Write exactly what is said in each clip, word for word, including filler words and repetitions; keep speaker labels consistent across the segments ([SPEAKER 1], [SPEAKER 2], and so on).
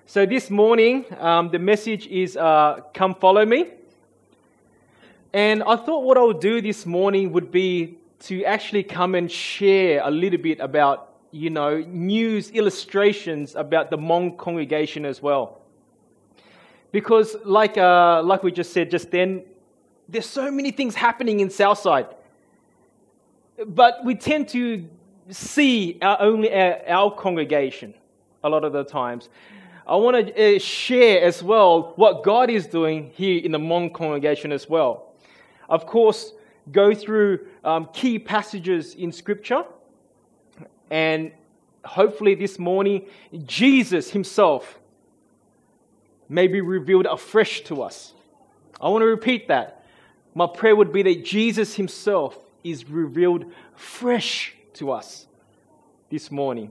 [SPEAKER 1] So this morning, um, the message is uh, Come Follow Me. And I thought what I would do this morning would be to actually come and share a little bit about, you know, news illustrations about the Hmong congregation as well. Because like uh, like we just said just then, there's so many things happening in Southside. But we tend to see our, only our, our congregation a lot of the times. I want to uh, share as well what God is doing here in the Hmong congregation as well. Of course, go through um, key passages in Scripture, and hopefully this morning, Jesus himself may be revealed afresh to us. I want to repeat that. My prayer would be that Jesus himself is revealed fresh to us this morning.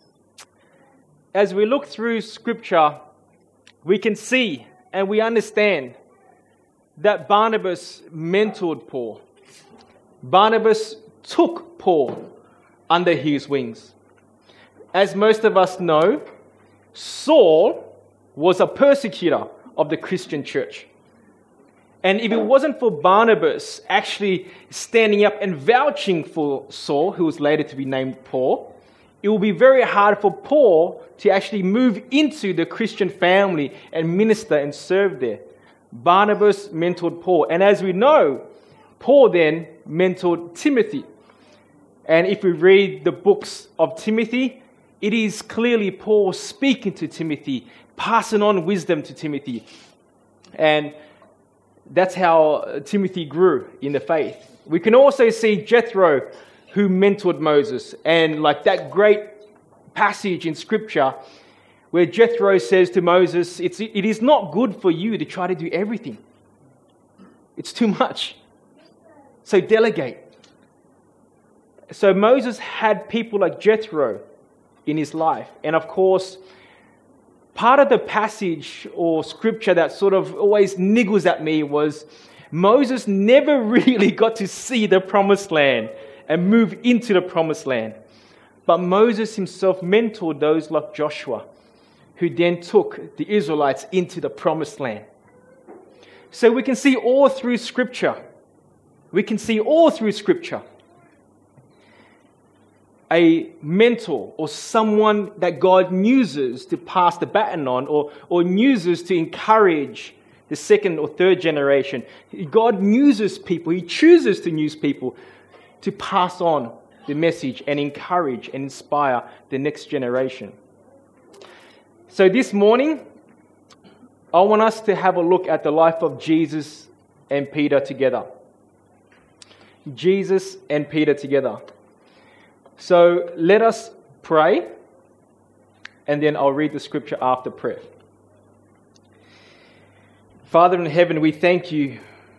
[SPEAKER 1] As we look through Scripture, we can see and we understand that Barnabas mentored Paul. Barnabas took Paul under his wings. As most of us know, Saul was a persecutor of the Christian church. And if it wasn't for Barnabas actually standing up and vouching for Saul, who was later to be named Paul, it will be very hard for Paul to actually move into the Christian family and minister and serve there. Barnabas mentored Paul. And as we know, Paul then mentored Timothy. And if we read the books of Timothy, it is clearly Paul speaking to Timothy, passing on wisdom to Timothy. And that's how Timothy grew in the faith. We can also see Jethro, who mentored Moses. And like that great passage in Scripture where Jethro says to Moses, it's, it is not good for you to try to do everything. It's too much. So delegate. So Moses had people like Jethro in his life. And of course, part of the passage or Scripture that sort of always niggles at me was Moses never really got to see the promised land and move into the promised land. But Moses himself mentored those like Joshua, who then took the Israelites into the promised land. So we can see all through Scripture, we can see all through Scripture, a mentor or someone that God uses to pass the baton on or, or uses to encourage the second or third generation. God uses people, He chooses to use people to pass on the message and encourage and inspire the next generation. So this morning, I want us to have a look at the life of Jesus and Peter together. Jesus and Peter together. So let us pray, and then I'll read the Scripture after prayer. Father in heaven, we thank you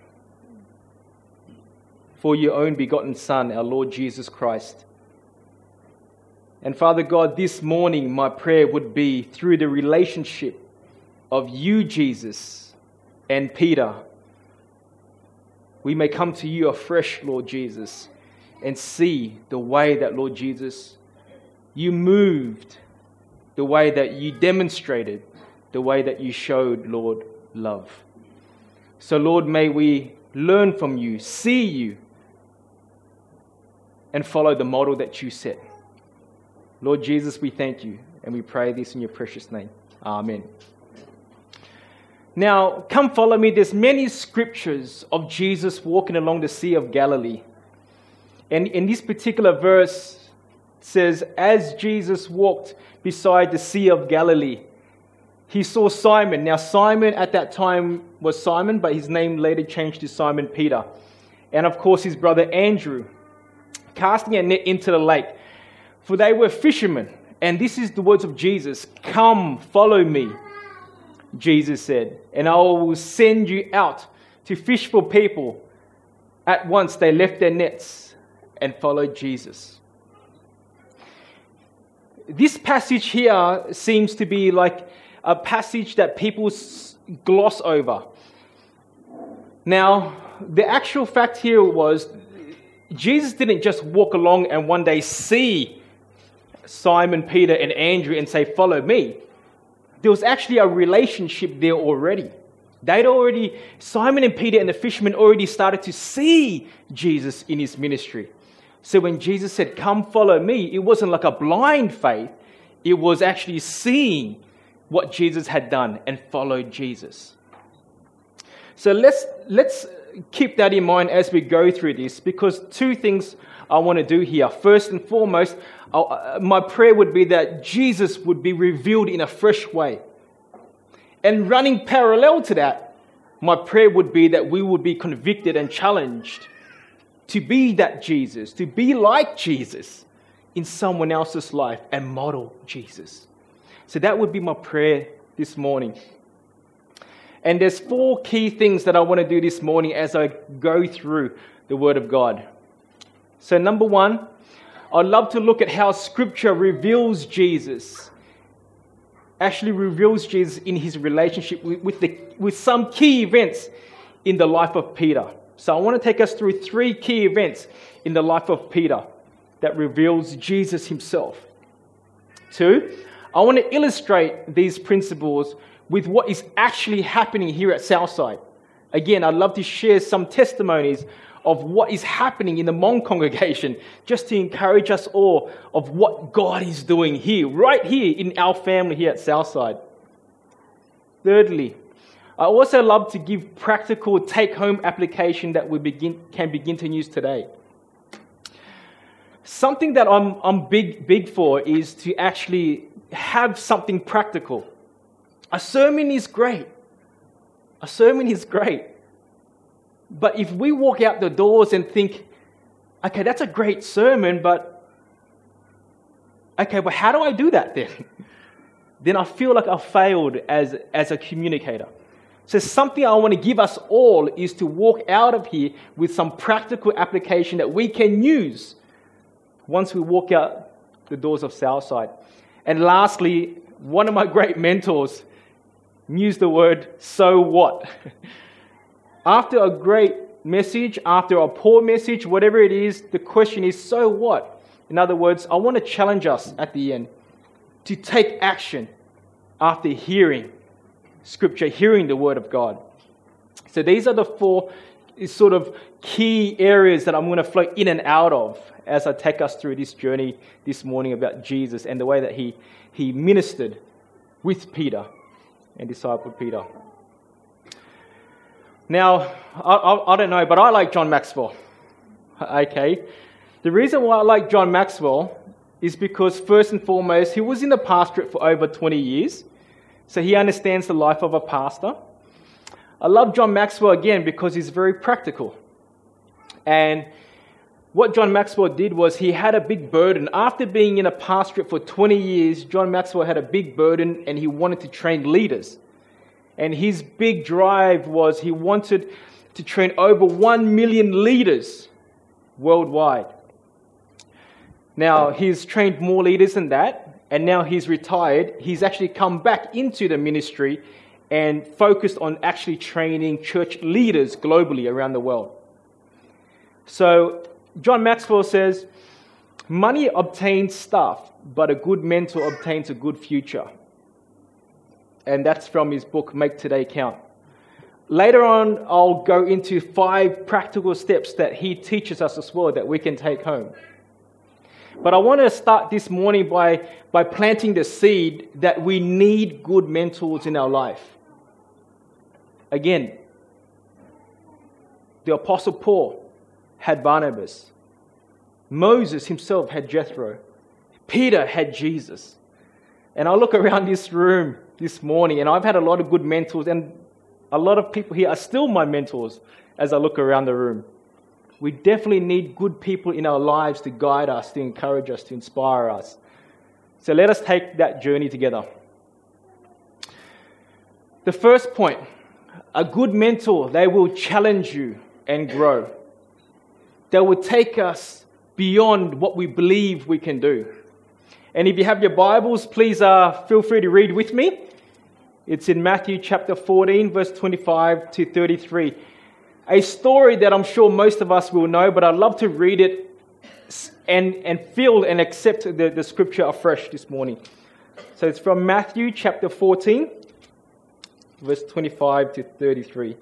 [SPEAKER 1] for your own begotten Son, our Lord Jesus Christ. And Father God, this morning my prayer would be through the relationship of you, Jesus, and Peter, we may come to you afresh, Lord Jesus, and see the way that, Lord Jesus, you moved, the way that you demonstrated, the way that you showed, Lord, love. So, Lord, may we learn from you, see you, and follow the model that you set. Lord Jesus, we thank you, and we pray this in your precious name. Amen. Now, come follow me. There's many scriptures of Jesus walking along the Sea of Galilee. And in this particular verse says, as Jesus walked beside the Sea of Galilee, he saw Simon. Now, Simon at that time was Simon, but his name later changed to Simon Peter. And of course, his brother Andrew, casting a net into the lake, for they were fishermen. And this is the words of Jesus. Come, follow me, Jesus said, and I will send you out to fish for people. At once they left their nets and followed Jesus. This passage here seems to be like a passage that people gloss over. Now, the actual fact here was Jesus didn't just walk along and one day see Simon, Peter, and Andrew and say, follow me. there was actually a relationship there already. They'd already, Simon and Peter and the fishermen already started to see Jesus in his ministry. So when Jesus said, "Come follow me," it wasn't like a blind faith. It was actually seeing what Jesus had done and followed Jesus. So let's let's keep that in mind as we go through this, because two things I want to do here. First and foremost, I'll, my prayer would be that Jesus would be revealed in a fresh way. And running parallel to that, my prayer would be that we would be convicted and challenged to be that Jesus, to be like Jesus in someone else's life and model Jesus. So that would be my prayer this morning. And there's four key things that I want to do this morning as I go through the Word of God. So number one, I'd love to look at how Scripture reveals Jesus, actually reveals Jesus in his relationship with, with, the, with some key events in the life of Peter. So I want to take us through three key events in the life of Peter that reveals Jesus himself. Two, I want to illustrate these principles with what is actually happening here at Southside. Again, I'd love to share some testimonies of what is happening in the Hmong congregation, just to encourage us all of what God is doing here, right here in our family here at Southside. Thirdly, I also love to give practical take-home application that we begin can begin to use today. Something that I'm I'm big big for is to actually have something practical. A sermon is great. A sermon is great. But if we walk out the doors and think, okay, that's a great sermon, but okay, but how do I do that then? Then I feel like I've failed as, as a communicator. So something I want to give us all is to walk out of here with some practical application that we can use once we walk out the doors of Southside. And lastly, one of my great mentors used the word, "so what?" After a great message, after a poor message, whatever it is, the question is, so what? In other words, I want to challenge us at the end to take action after hearing Scripture, hearing the Word of God. So these are the four sort of key areas that I'm going to flow in and out of as I take us through this journey this morning about Jesus and the way that he, he ministered with Peter and discipled Peter. Now, I, I, I don't know, but I like John Maxwell. Okay. The reason why I like John Maxwell is because, first and foremost, he was in the pastorate for over twenty years. So he understands the life of a pastor. I love John Maxwell again because he's very practical. And what John Maxwell did was he had a big burden. After being in a pastorate for twenty years, John Maxwell had a big burden and he wanted to train leaders. And his big drive was he wanted to train over one million leaders worldwide. Now, he's trained more leaders than that, and now he's retired. He's actually come back into the ministry and focused on actually training church leaders globally around the world. So, John Maxwell says, "Money obtains stuff, but a good mentor obtains a good future." And that's from his book, Make Today Count. Later on, I'll go into five practical steps that he teaches us as well that we can take home. But I want to start this morning by, by planting the seed that we need good mentors in our life. Again, the Apostle Paul had Barnabas. Moses himself had Jethro. Peter had Jesus. And I look around this room this morning, and I've had a lot of good mentors, and a lot of people here are still my mentors as I look around the room. We definitely need good people in our lives to guide us, to encourage us, to inspire us. So let us take that journey together. The first point, a good mentor, they will challenge you and grow. They will take us beyond what we believe we can do. And if you have your Bibles, please uh, feel free to read with me. It's in Matthew chapter fourteen, verse twenty-five to thirty-three. A story that I'm sure most of us will know, but I'd love to read it and, and feel and accept the, the scripture afresh this morning. So it's from Matthew chapter fourteen, verse twenty-five to thirty-three.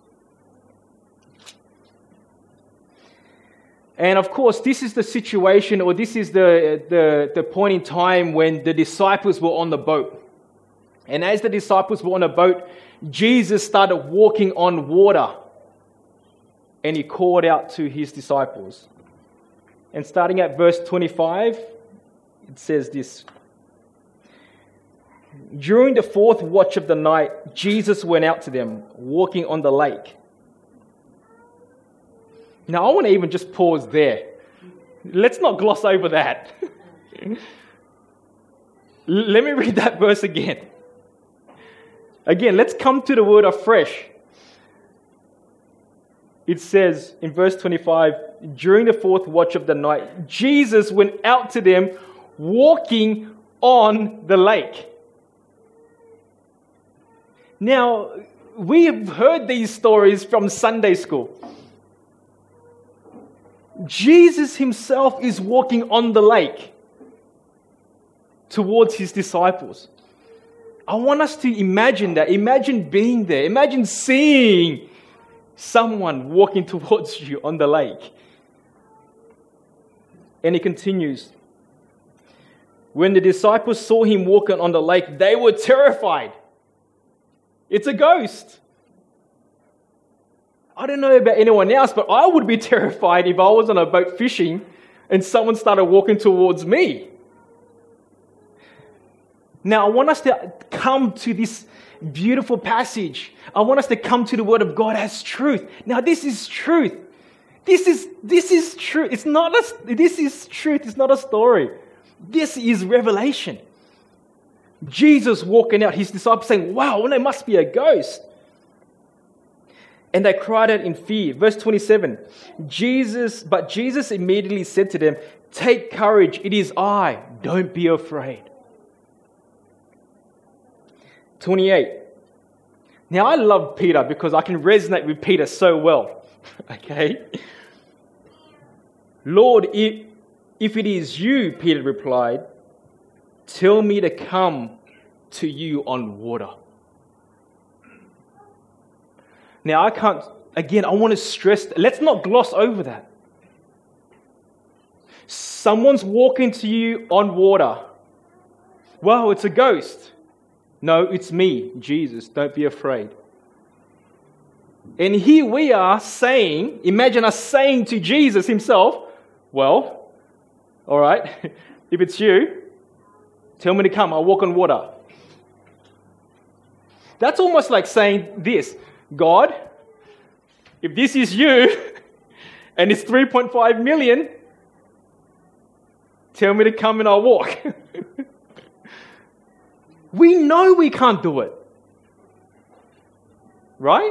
[SPEAKER 1] And of course, this is the situation, or this is the, the, the point in time when the disciples were on the boat. And as the disciples were on a boat, Jesus started walking on water. And he called out to his disciples. And starting at verse twenty-five, it says this. During the fourth watch of the night, Jesus went out to them, walking on the lake. Now, I want to even just pause there. Let's not gloss over that. Let me read that verse again. Again, let's come to the word afresh. It says in verse twenty-five, during the fourth watch of the night, Jesus went out to them walking on the lake. Now, we have heard these stories from Sunday school. Jesus himself is walking on the lake towards his disciples. I want us to imagine that. Imagine being there. Imagine seeing someone walking towards you on the lake. And he continues. When the disciples saw him walking on the lake, they were terrified. It's a ghost. I don't know about anyone else, but I would be terrified if I was on a boat fishing and someone started walking towards me. Now, I want us to come to this beautiful passage. I want us to come to the Word of God as truth. Now, this is truth. This is this is truth. It's not a, this is truth. It's not a story. This is revelation. Jesus walking out, his disciples saying, "Wow, well, there must be a ghost." And they cried out in fear. Verse twenty-seven. Jesus, but Jesus immediately said to them, "Take courage, it is I. Don't be afraid." twenty-eight. Now I love Peter because I can resonate with Peter so well. Okay? "Lord, if, if it is you," Peter replied, "tell me to come to you on water." Now, I can't, again, I want to stress, let's not gloss over that. Someone's walking to you on water. Well, it's a ghost. No, it's me, Jesus. Don't be afraid. And here we are saying, imagine us saying to Jesus himself, "Well, all right, if it's you, tell me to come. I'll walk on water." That's almost like saying this. "God, if this is you, and it's three point five million, tell me to come and I'll walk." We know we can't do it. Right?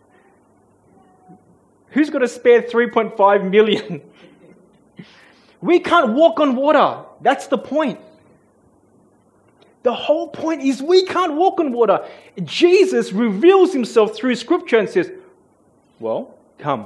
[SPEAKER 1] Who's got to spare three point five million? We can't walk on water. That's the point. The whole point is we can't walk on water. Jesus reveals himself through Scripture and says, "Well, come."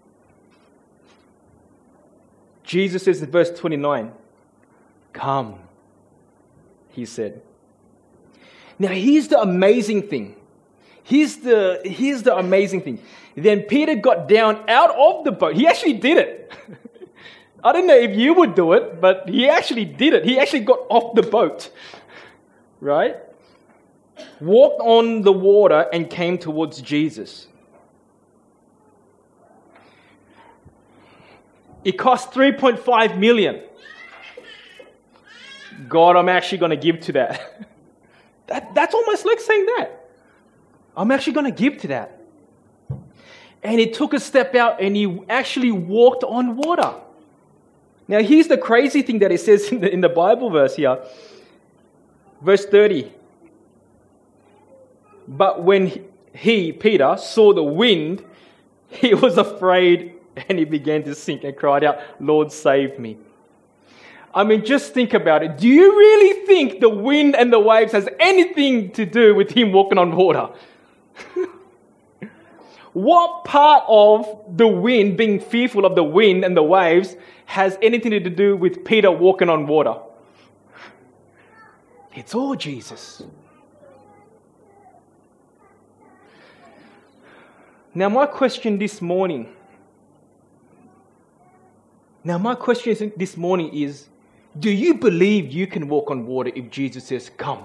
[SPEAKER 1] Jesus says in verse twenty-nine, "Come," he said. Now here's the amazing thing. Here's the, here's the amazing thing. Then Peter got down out of the boat. He actually did it. I don't know if you would do it, but he actually did it. He actually got off the boat. Right? Walked on the water and came towards Jesus. It cost three point five million. God, I'm actually going to give to that. that. That's almost like saying that. I'm actually going to give to that. And he took a step out and he actually walked on water. Now, here's the crazy thing that it says in the, in the Bible verse here. Verse thirty. But when he, Peter, saw the wind, he was afraid and he began to sink and cried out, "Lord, save me." I mean, just think about it. Do you really think the wind and the waves has anything to do with him walking on water? What part of the wind, being fearful of the wind and the waves, has anything to do with Peter walking on water? It's all Jesus. Now my question this morning, now my question this morning is, do you believe you can walk on water if Jesus says, come?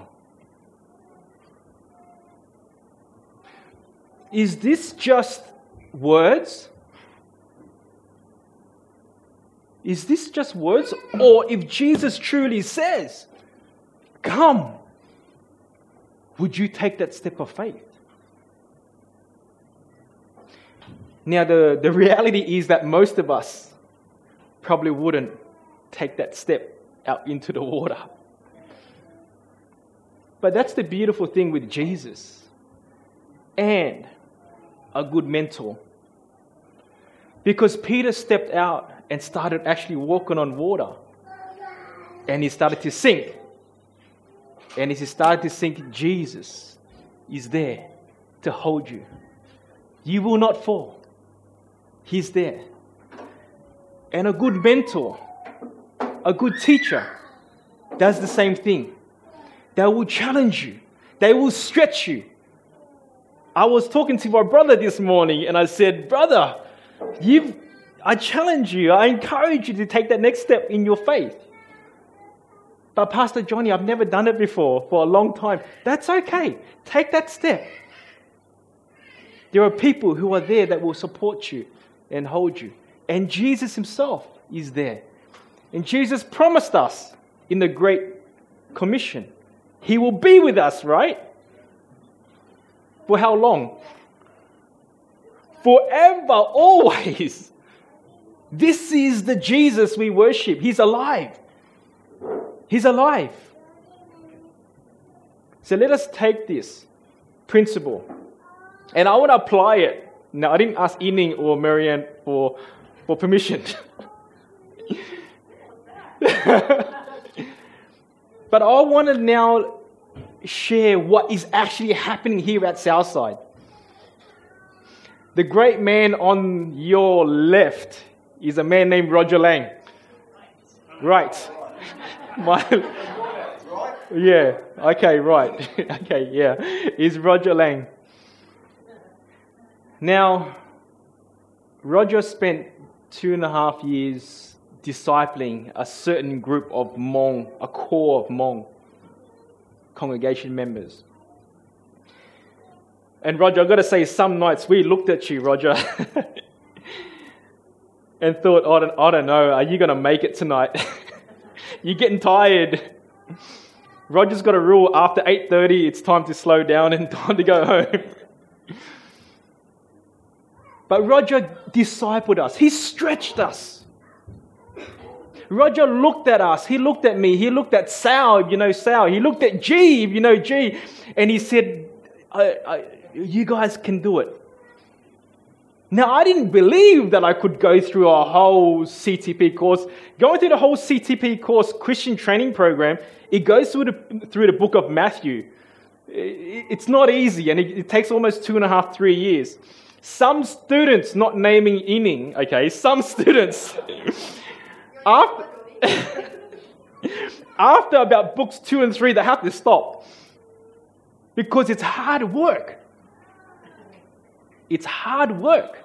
[SPEAKER 1] Is this just words? Is this just words? Or if Jesus truly says, come, would you take that step of faith? Now, the, the reality is that most of us probably wouldn't take that step out into the water. But that's the beautiful thing with Jesus and a good mentor. Because Peter stepped out and started actually walking on water. And he started to sink. And as he started to sink, Jesus is there to hold you. You will not fall. He's there. And a good mentor, a good teacher, does the same thing. They will challenge you. They will stretch you. I was talking to my brother this morning and I said, brother, you've, I challenge you, I encourage you to take that next step in your faith. But Pastor Johnny, I've never done it before for a long time. That's okay. Take that step. There are people who are there that will support you and hold you. And Jesus himself is there. And Jesus promised us in the Great Commission, he will be with us, right? For how long? Forever, always. This is the Jesus we worship. He's alive. He's alive. So let us take this principle. And I want to apply it. Now, I didn't ask Ining or Marianne for, for permission. But I want to now share what is actually happening here at Southside. The great man on your left is a man named Roger Lang. Right. My, yeah, okay, right. Okay, yeah. Is Roger Lang. Now, Roger spent two and a half years discipling a certain group of Hmong, a core of Hmong congregation members. And Roger, I've got to say, some nights we looked at you, Roger, and thought, I don't, I don't know, are you going to make it tonight? You're getting tired. Roger's got a rule, after eight thirty, it's time to slow down and time to go home. But Roger discipled us. He stretched us. Roger looked at us. He looked at me. He looked at Sal, you know Sal. He looked at G, you know G. And he said, I, I, you guys can do it. Now, I didn't believe that I could go through a whole C T P course. Going through the whole C T P course, Christian Training Program, it goes through the, through the book of Matthew. It's not easy, and it, it takes almost two and a half, three years. Some students, not naming Ining, okay, some students, after, after about books two and three, they have to stop. Because it's hard work. It's hard work.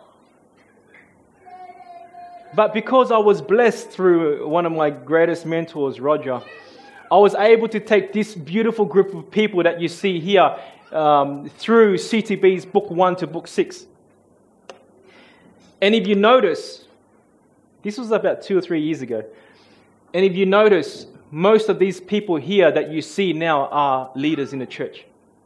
[SPEAKER 1] But because I was blessed through one of my greatest mentors, Roger, I was able to take this beautiful group of people that you see here um, through C T B's book one to book six. And if you notice, this was about two or three years ago, and if you notice, most of these people here that you see now are leaders in the church.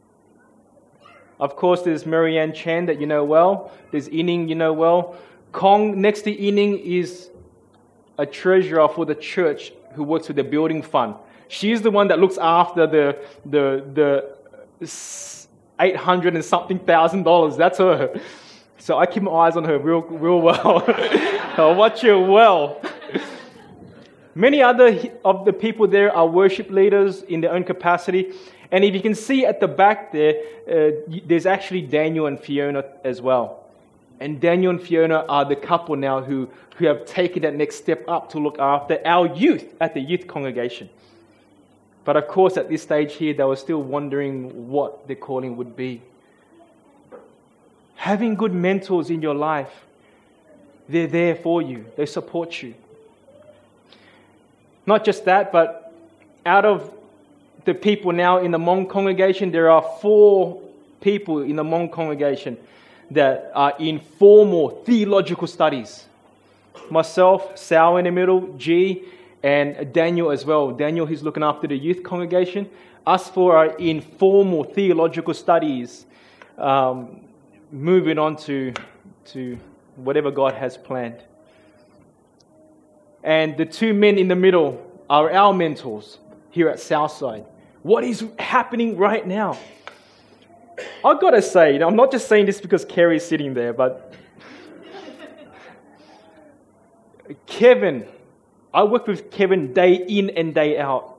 [SPEAKER 1] Of course, there's Marianne Chan that you know well. There's Ining you know well. Kong, next to Ining, is a treasurer for the church who works with the building fund. She's the one that looks after the the the eight hundred and something thousand dollars. That's her. So I keep my eyes on her real real well. I watch her well. Many other of the people there are worship leaders in their own capacity. And if you can see at the back there, uh, there's actually Daniel and Fiona as well. And Daniel and Fiona are the couple now who, who have taken that next step up to look after our youth at the youth congregation. But of course, at this stage here, they were still wondering what their calling would be. Having good mentors in your life, they're there for you. They support you. Not just that, but out of the people now in the Hmong congregation, there are four people in the Hmong congregation that are in formal theological studies. Myself, Sal in the middle, G, and Daniel as well. Daniel, who's looking after the youth congregation. Us four are in formal theological studies, um, moving on to, to whatever God has planned. And the two men in the middle are our mentors here at Southside. What is happening right now? I've got to say, I'm not just saying this because Kerry's sitting there, but Kevin, I work with Kevin day in and day out.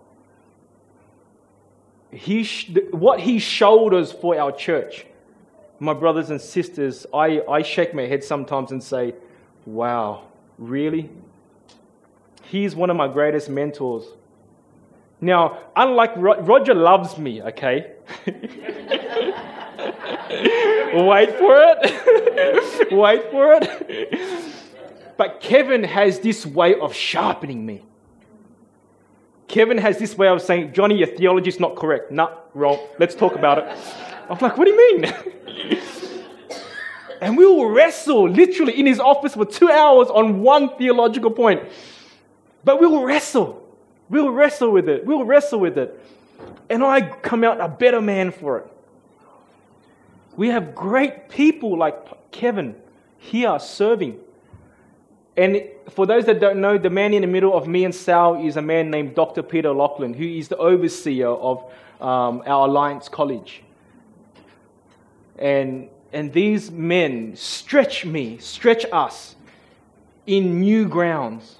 [SPEAKER 1] He, what he showed us for our church, my brothers and sisters, I, I shake my head sometimes and say, wow, really? He's one of my greatest mentors. Now, unlike Ro- Roger loves me, okay? Wait for it. Wait for it. But Kevin has this way of sharpening me. Kevin has this way of saying, Johnny, your theology is not correct. Nah, wrong. Let's talk about it. I'm like, what do you mean? And we will wrestle literally in his office for two hours on one theological point. But we will wrestle. We will wrestle with it. We will wrestle with it. And I come out a better man for it. We have great people like Kevin here serving. And for those that don't know, the man in the middle of me and Sal is a man named Doctor Peter Lachlan, who is the overseer of um, our Alliance College. And, and these men stretch me, stretch us in new grounds.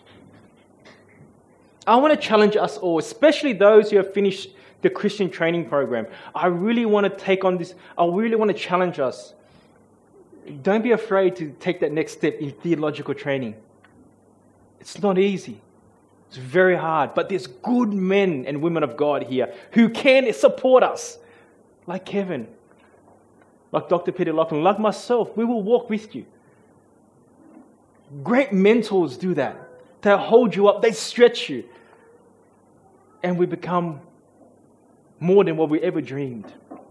[SPEAKER 1] I want to challenge us all, especially those who have finished the Christian training program. I really want to take on this. I really want to challenge us. Don't be afraid to take that next step in theological training. It's not easy. It's very hard. But there's good men and women of God here who can support us. Like Kevin. Like Doctor Peter Lachlan. Like myself. We will walk with you. Great mentors do that. They hold you up. They stretch you. And we become more than what we ever dreamed.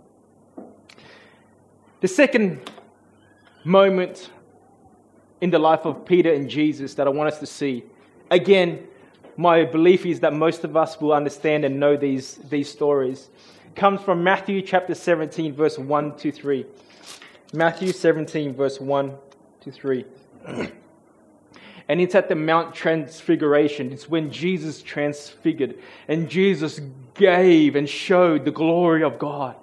[SPEAKER 1] The second moment in the life of Peter and Jesus that I want us to see. Again, my belief is that most of us will understand and know these, these stories. Comes from Matthew chapter seventeen, verse one to three. Matthew seventeen, verse one to three. And it's at the Mount Transfiguration. It's when Jesus transfigured and Jesus gave and showed the glory of God.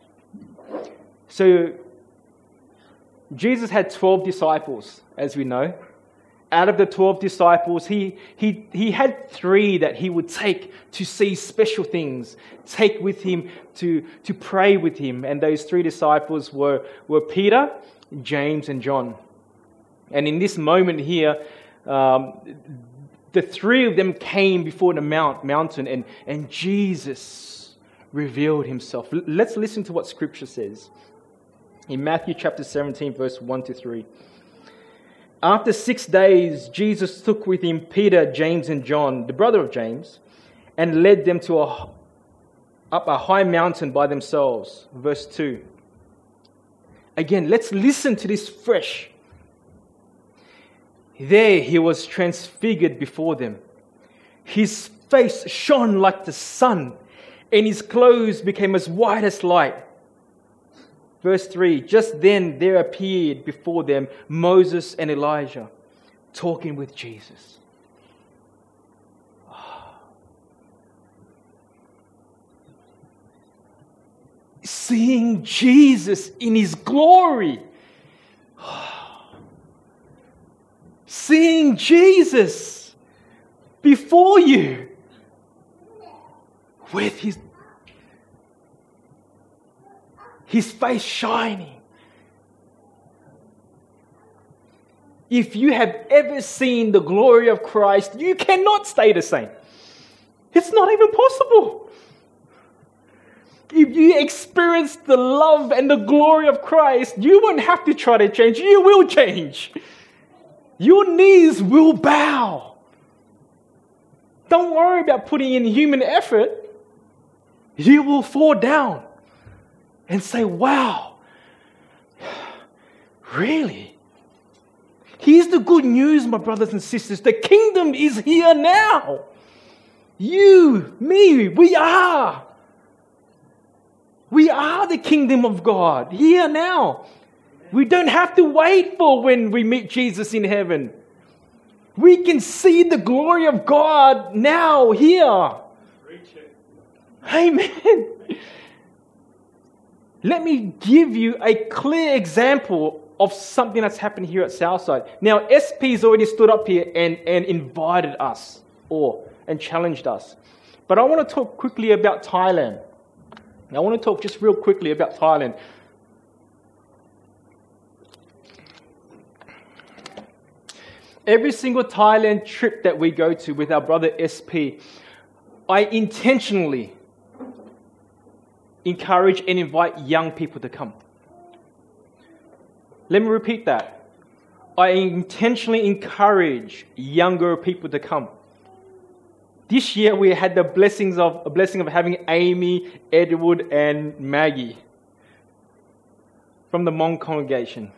[SPEAKER 1] So, Jesus had twelve disciples, as we know. Out of the twelve disciples, he, he, he had three that he would take to see special things, take with him to, to pray with him. And those three disciples were, were Peter, James, and John. And in this moment here, um, the three of them came before the mount, mountain and, and Jesus revealed himself. Let's listen to what Scripture says. In Matthew chapter seventeen, verse one to three. After six days, Jesus took with him Peter, James, and John, the brother of James, and led them to a, up a high mountain by themselves. Verse two. Again, let's listen to this fresh. There he was transfigured before them. His face shone like the sun, and his clothes became as white as light. Verse three, just then there appeared before them Moses and Elijah talking with Jesus. Seeing Jesus in his glory. Seeing Jesus before you with his His face shining. If you have ever seen the glory of Christ, you cannot stay the same. It's not even possible. if you experience the love and the glory of Christ, you won't have to try to change. You will change. Your knees will bow. Don't worry about putting in human effort. You will fall down and say, wow, really? Here's the good news, my brothers and sisters. The kingdom is here now. You, me, we are. We are the kingdom of God here now. We don't have to wait for when we meet Jesus in heaven. We can see the glory of God now, here. Amen. Let me give you a clear example of something that's happened here at Southside. Now, S P's already stood up here and, and invited us or and challenged us. But I want to talk quickly about Thailand. I want to talk just real quickly about Thailand. Every single Thailand trip that we go to with our brother S P, I intentionally encourage and invite young people to come. Let me repeat that. I intentionally encourage younger people to come. This year we had the blessings of a blessing of having Amy, Edward, and Maggie from the Hmong congregation.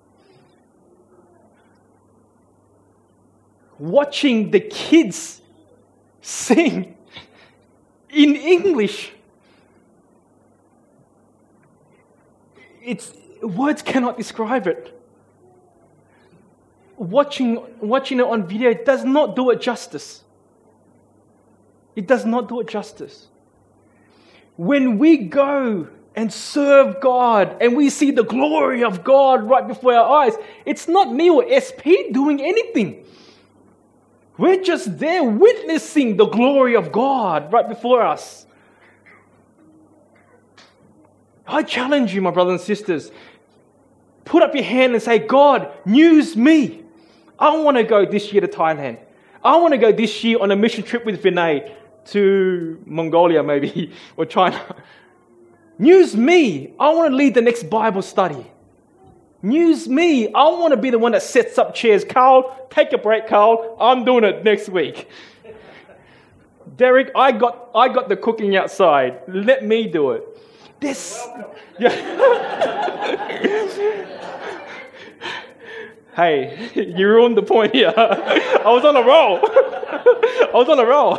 [SPEAKER 1] Watching the kids sing in English, it's words cannot describe it. Watching watching it on video does not do it justice. It does not do it justice. When we go and serve God and we see the glory of God right before our eyes, it's not me or S P doing anything. We're just there witnessing the glory of God right before us. I challenge you, my brothers and sisters, put up your hand and say, God, use me. I want to go this year to Thailand. I want to go this year on a mission trip with Vinay to Mongolia maybe, or China. Use me. I want to lead the next Bible study. Use me. I want to be the one that sets up chairs. Carl, take a break, Carl. I'm doing it next week. Derek, I got I got the cooking outside. Let me do it. This. Yeah. Hey, you ruined the point here. I was on a roll. I was on a roll.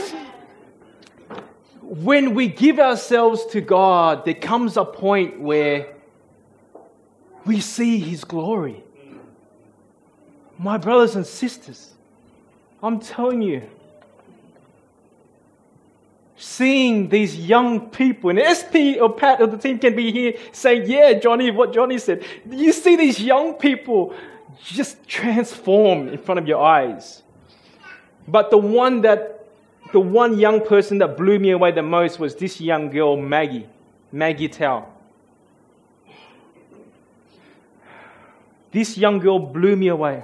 [SPEAKER 1] When we give ourselves to God, there comes a point where we see His glory. My brothers and sisters, I'm telling you, seeing these young people, and S P or Pat or the team can be here saying, yeah, Johnny, what Johnny said. You see these young people just transform in front of your eyes. But the one that, the one young person that blew me away the most was this young girl, Maggie, Maggie Tao. This young girl blew me away.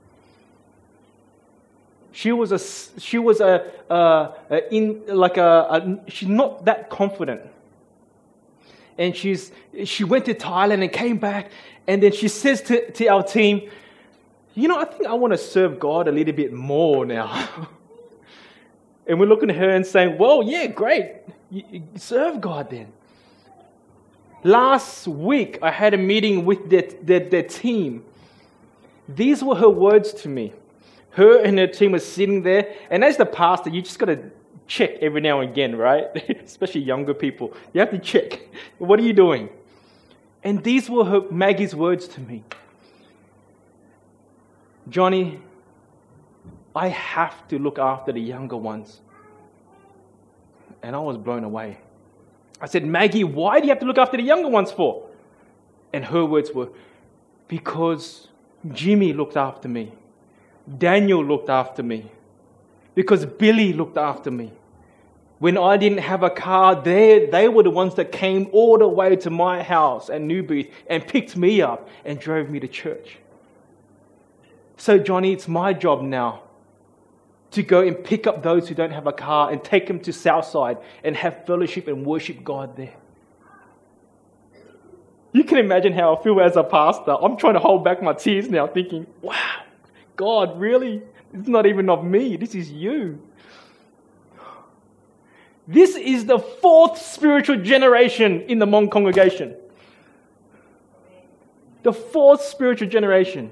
[SPEAKER 1] She was a, she was a, a, a in like a, a, she's not that confident. And she's, she went to Thailand and came back, and then she says to, to our team, you know, I think I want to serve God a little bit more now. And we're looking at her and saying, well, yeah, great. You, you serve God then. Last week, I had a meeting with their, their, their team. These were her words to me. Her and her team were sitting there, and as the pastor, you just got to check every now and again, right? Especially younger people. You have to check. What are you doing? And these were her, Maggie's words to me. Johnny, I have to look after the younger ones. And I was blown away. I said, Maggie, why do you have to look after the younger ones for? And her words were, because Jimmy looked after me. Daniel looked after me. Because Billy looked after me. When I didn't have a car, they, they were the ones that came all the way to my house at New Booth and picked me up and drove me to church. So, Johnny, it's my job now to go and pick up those who don't have a car and take them to Southside and have fellowship and worship God there. You can imagine how I feel as a pastor. I'm trying to hold back my tears now, thinking, wow, God, really? It's not even of me. This is you. This is the fourth spiritual generation in the Hmong congregation. The fourth spiritual generation.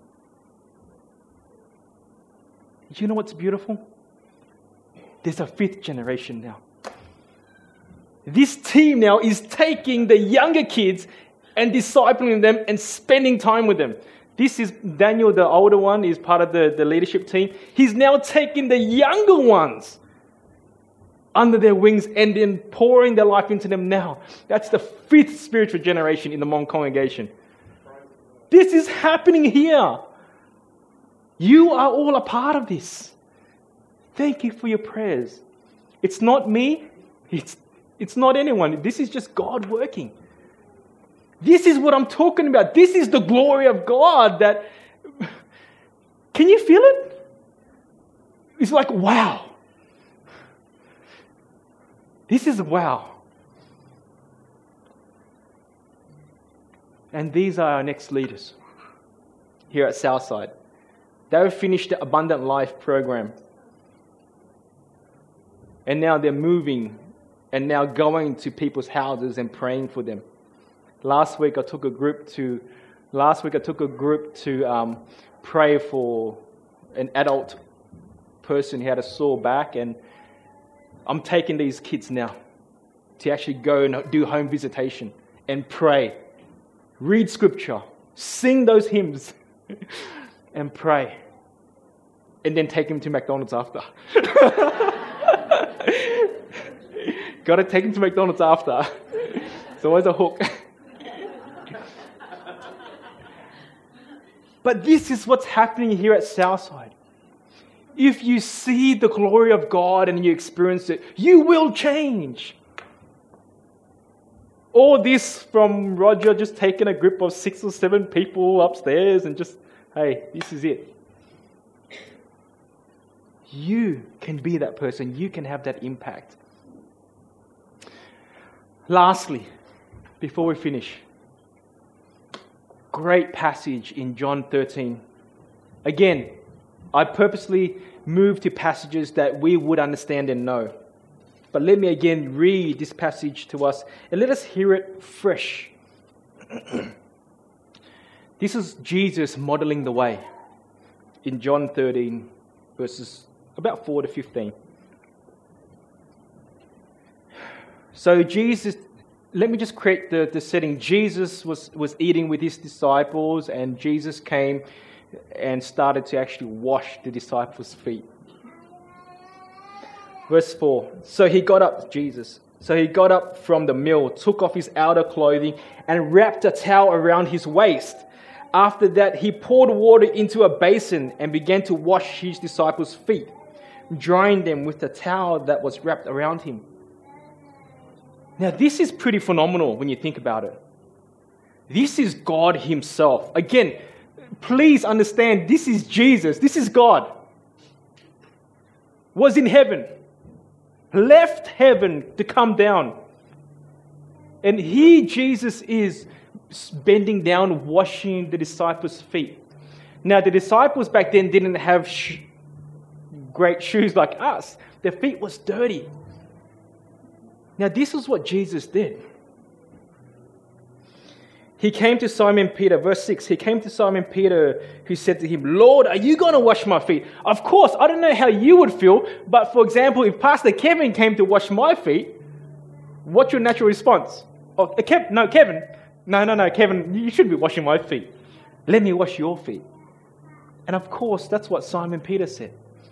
[SPEAKER 1] You know what's beautiful? There's a fifth generation now. This team now is taking the younger kids and discipling them and spending time with them. This is Daniel, the older one, is part of the, the leadership team. He's now taking the younger ones under their wings and then pouring their life into them now. That's the fifth spiritual generation in the Hmong congregation. This is happening here. You are all a part of this. Thank you for your prayers. It's not me. It's, it's not anyone. This is just God working. This is what I'm talking about. This is the glory of God that... Can you feel it? It's like, wow. This is wow. And these are our next leaders here at Southside. They've finished the Abundant Life program. And now they're moving and now going to people's houses and praying for them. Last week I took a group to last week I took a group to um, pray for an adult person who had a sore back, and I'm taking these kids now to actually go and do home visitation and pray, read scripture, sing those hymns. And pray. And then take him to McDonald's after. Got to take him to McDonald's after. It's always a hook. But this is what's happening here at Southside. If you see the glory of God and you experience it, you will change. All this from Roger just taking a group of six or seven people upstairs and just, hey, this is it. You can be that person. You can have that impact. Lastly, before we finish, great passage in John thirteen. Again, I purposely moved to passages that we would understand and know. But let me again read this passage to us and let us hear it fresh. This is Jesus modeling the way in John thirteen, verses about four to fifteen. So Jesus, let me just create the, the setting. Jesus was, was eating with his disciples, and Jesus came and started to actually wash the disciples' feet. Verse four, so he got up, Jesus, so he got up from the meal, took off his outer clothing, and wrapped a towel around his waist. After that, he poured water into a basin and began to wash his disciples' feet, drying them with the towel that was wrapped around him. Now, this is pretty phenomenal when you think about it. This is God himself. Again, please understand, this is Jesus. This is God. Was in heaven. Left heaven to come down. And he, Jesus, is bending down, washing the disciples' feet. Now, the disciples back then didn't have sh- great shoes like us. Their feet was dirty. Now, this is what Jesus did. He came to Simon Peter, verse six, he came to Simon Peter who said to him, Lord, are you going to wash my feet? Of course, I don't know how you would feel, but for example, if Pastor Kevin came to wash my feet, what's your natural response? Oh, Kev- no, Kevin. No, no, no, Kevin, you shouldn't be washing my feet. Let me wash your feet. And of course, that's what Simon Peter said.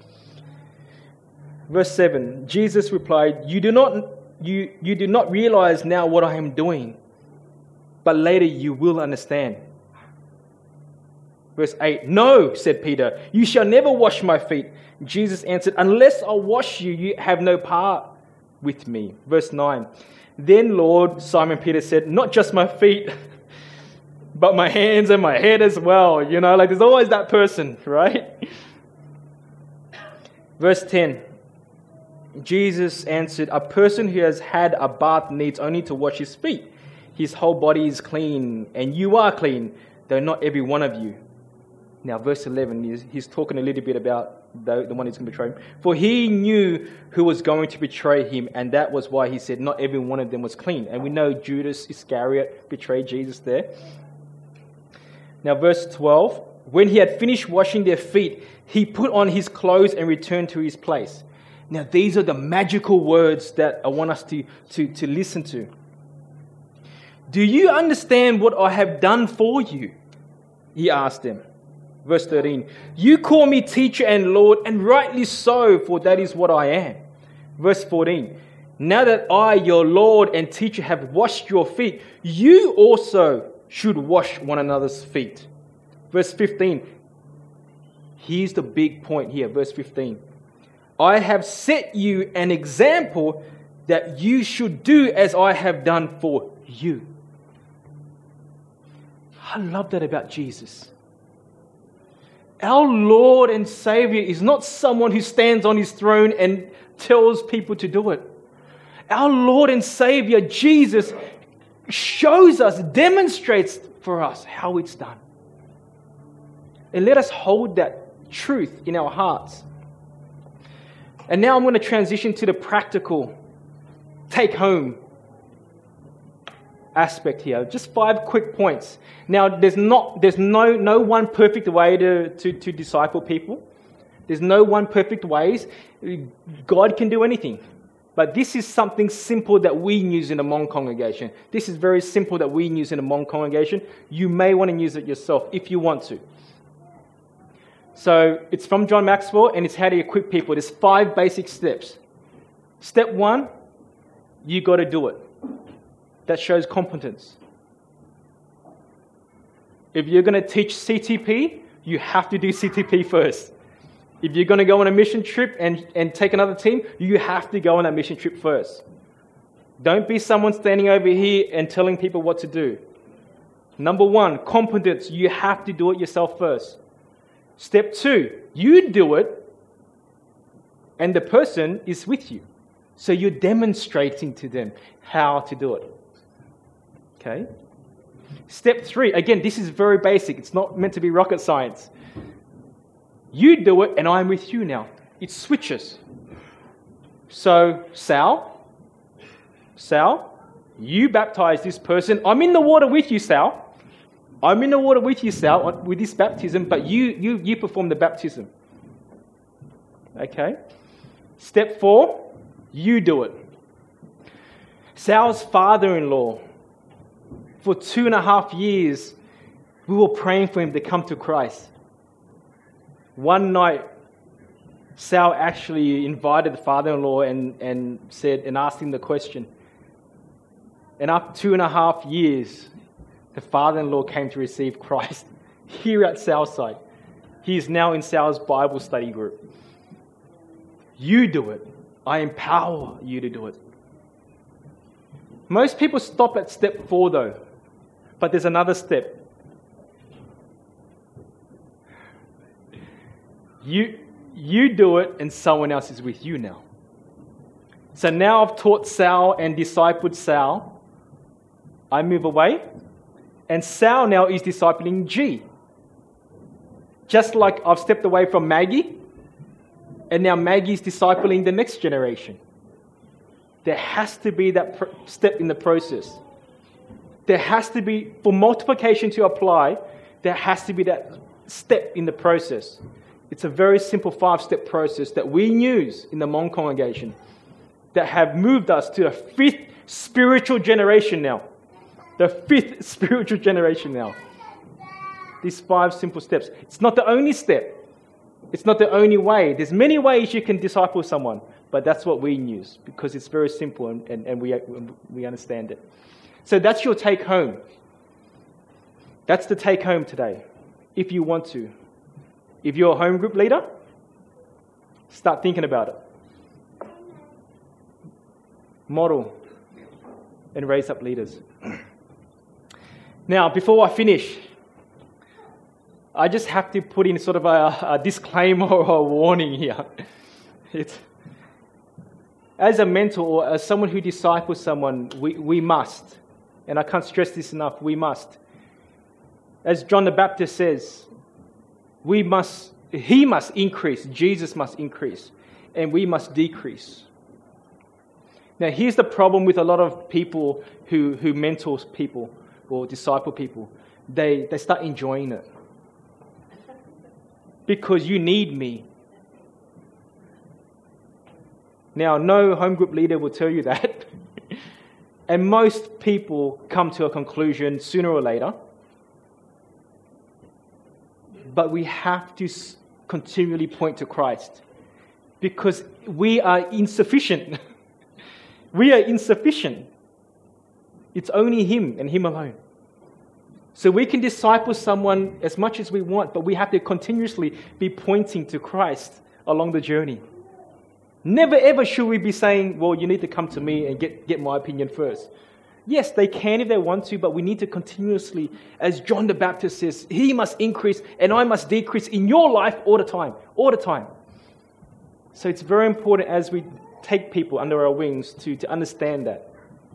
[SPEAKER 1] Verse seven, Jesus replied, You do not, you, you do not realize now what I am doing, but later you will understand. Verse eight, No, said Peter, you shall never wash my feet. Jesus answered, Unless I wash you, you have no part with me. Verse nine, Then Lord, Simon Peter said, Not just my feet, but my hands and my head as well. You know, like there's always that person, right? Verse ten. Jesus answered, "A person who has had a bath needs only to wash his feet. His whole body is clean, and you are clean, though not every one of you." Now, verse eleven, he's, he's talking a little bit about the, the one who's going to betray him. For he knew who was going to betray him, and that was why he said not every one of them was clean. And we know Judas Iscariot betrayed Jesus there. Now, verse twelve, when he had finished washing their feet, he put on his clothes and returned to his place. Now, these are the magical words that I want us to, to, to listen to. "Do you understand what I have done for you?" he asked them. Verse thirteen, "You call me teacher and Lord, and rightly so, for that is what I am." Verse fourteen, "Now that I, your Lord and teacher, have washed your feet, you also should wash one another's feet." Verse fifteen, here's the big point here, verse fifteen. "I have set you an example that you should do as I have done for you." I love that about Jesus. Our Lord and Savior is not someone who stands on his throne and tells people to do it. Our Lord and Savior, Jesus, shows us, demonstrates for us how it's done. And let us hold that truth in our hearts. And now I'm going to transition to the practical take-home aspect here. Just five quick points. Now, there's not, there's no, no one perfect way to, to, to disciple people. There's no one perfect ways. God can do anything. But this is something simple that we use in the Hmong congregation. This is very simple that we use in the Hmong congregation. You may want to use it yourself if you want to. So it's from John Maxwell, and it's how to equip people. There's five basic steps. Step one, you got to do it. That shows competence. If you're going to teach C T P, you have to do C T P first. If you're going to go on a mission trip and, and take another team, you have to go on that mission trip first. Don't be someone standing over here and telling people what to do. Number one, competence. You have to do it yourself first. Step two, you do it and the person is with you. So you're demonstrating to them how to do it. Okay? Step three, again, this is very basic. It's not meant to be rocket science. You do it and I'm with you now. It switches. So, Sal, Sal, you baptize this person. I'm in the water with you, Sal. I'm in the water with you, Sal, with this baptism, but you, you, you perform the baptism. Okay? Step four, you do it. Sal's father-in-law, for two and a half years, we were praying for him to come to Christ. One night, Sal actually invited the father-in-law and, and said and asked him the question. And after two and a half years, the father-in-law came to receive Christ here at Southside. He is now in Sal's Bible study group. You do it. I empower you to do it. Most people stop at step four though, but there's another step. You, you do it and someone else is with you now. So now I've taught Sal and discipled Sal. I move away and Sal now is discipling G. Just like I've stepped away from Maggie and now Maggie's discipling the next generation. There has to be that pr- step in the process. There has to be, for multiplication to apply, there has to be that step in the process. It's a very simple five-step process that we use in the Hmong congregation that have moved us to the fifth spiritual generation now. The fifth spiritual generation now. These five simple steps. It's not the only step. It's not the only way. There's many ways you can disciple someone, but that's what we use because it's very simple and, and, and we, we understand it. So that's your take home. That's the take home today, if you want to. If you're a home group leader, start thinking about it. Model and raise up leaders. Now, before I finish, I just have to put in sort of a, a disclaimer or a warning here. It's, as a mentor or as someone who disciples someone, we, we must, and I can't stress this enough, we must. As John the Baptist says, we must, he must increase, Jesus must increase, and we must decrease. Now, here's the problem with a lot of people who, who mentor people or disciple people. They, they start enjoying it. Because you need me. Now, no home group leader will tell you that. And most people come to a conclusion sooner or later. But we have to continually point to Christ. Because we are insufficient. We are insufficient. It's only Him and Him alone. So we can disciple someone as much as we want, but we have to continuously be pointing to Christ along the journey. Never ever should we be saying, well, you need to come to me and get, get my opinion first. Yes, they can if they want to, but we need to continuously, as John the Baptist says, he must increase and I must decrease in your life all the time, all the time. So it's very important as we take people under our wings to, to understand that.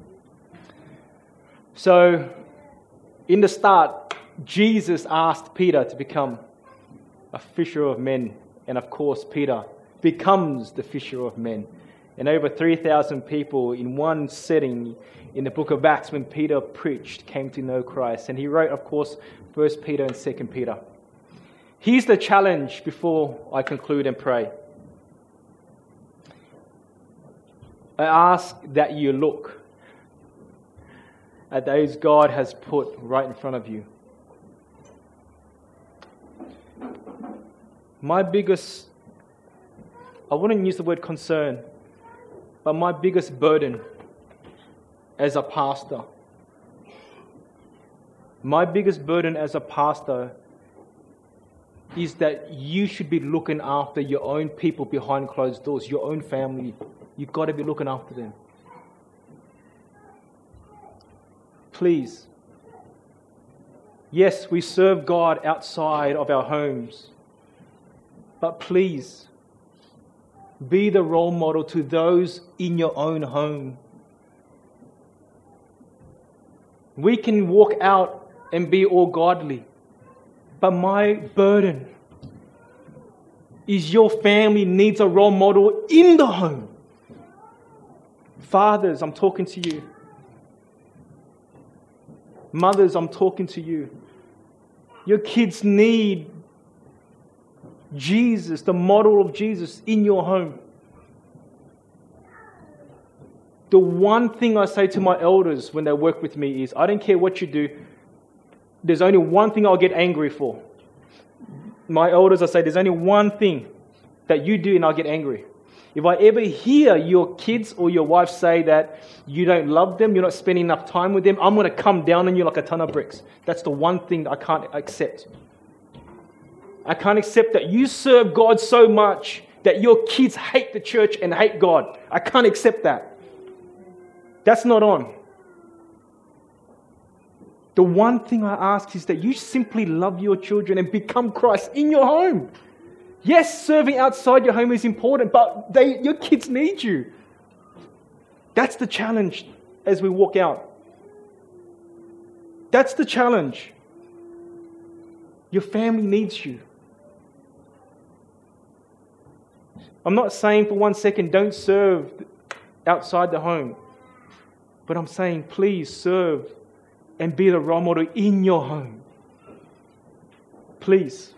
[SPEAKER 1] So, in the start, Jesus asked Peter to become a fisher of men. And of course, Peter becomes the fisher of men. And over three thousand people in one setting in the book of Acts when Peter preached came to know Christ. And he wrote, of course, First Peter and Second Peter. Here's the challenge before I conclude and pray. I ask that you look at those God has put right in front of you. My biggest, I wouldn't use the word concern, but my biggest burden as a pastor, my biggest burden as a pastor is that you should be looking after your own people behind closed doors, your own family. You've got to be looking after them. Please. Yes, we serve God outside of our homes. But please, be the role model to those in your own home. We can walk out and be all godly. But my burden is your family needs a role model in the home. Fathers, I'm talking to you. Mothers, I'm talking to you. Your kids need Jesus, the model of Jesus in your home. The one thing I say to my elders when they work with me is, I don't care what you do, there's only one thing I'll get angry for. My elders, I say, there's only one thing that you do and I'll get angry. If I ever hear your kids or your wife say that you don't love them, you're not spending enough time with them, I'm going to come down on you like a ton of bricks. That's the one thing that I can't accept. I can't accept that you serve God so much that your kids hate the church and hate God. I can't accept that. That's not on. The one thing I ask is that you simply love your children and become Christ in your home. Yes, serving outside your home is important, but they, your kids need you. That's the challenge as we walk out. That's the challenge. Your family needs you. I'm not saying for one second don't serve outside the home, but I'm saying please serve and be the role model in your home. Please.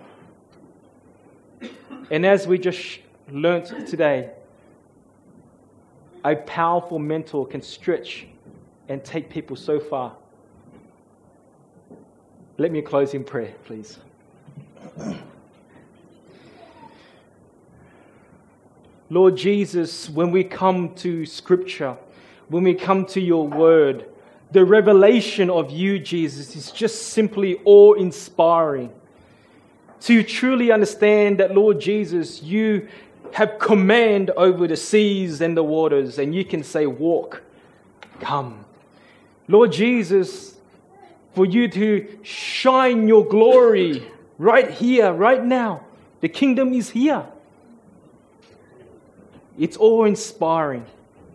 [SPEAKER 1] And as we just learnt today, a powerful mentor can stretch and take people so far. Let me close in prayer, please. Lord Jesus, when we come to Scripture, when we come to your word, the revelation of you, Jesus, is just simply awe-inspiring. To truly understand that, Lord Jesus, you have command over the seas and the waters, and you can say, walk, come. Lord Jesus, for you to shine your glory right here, right now. The kingdom is here. It's awe-inspiring.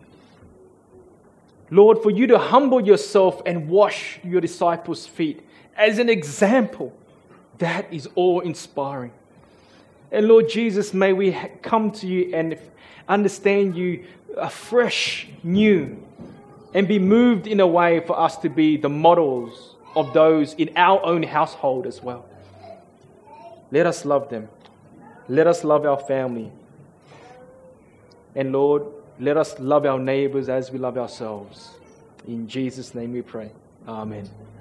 [SPEAKER 1] Lord, for you to humble yourself and wash your disciples' feet as an example, that is awe-inspiring. And Lord Jesus, may we come to you and understand you afresh, new, and be moved in a way for us to be the models of those in our own household as well. Let us love them. Let us love our family. And Lord, let us love our neighbors as we love ourselves. In Jesus' name we pray. Amen.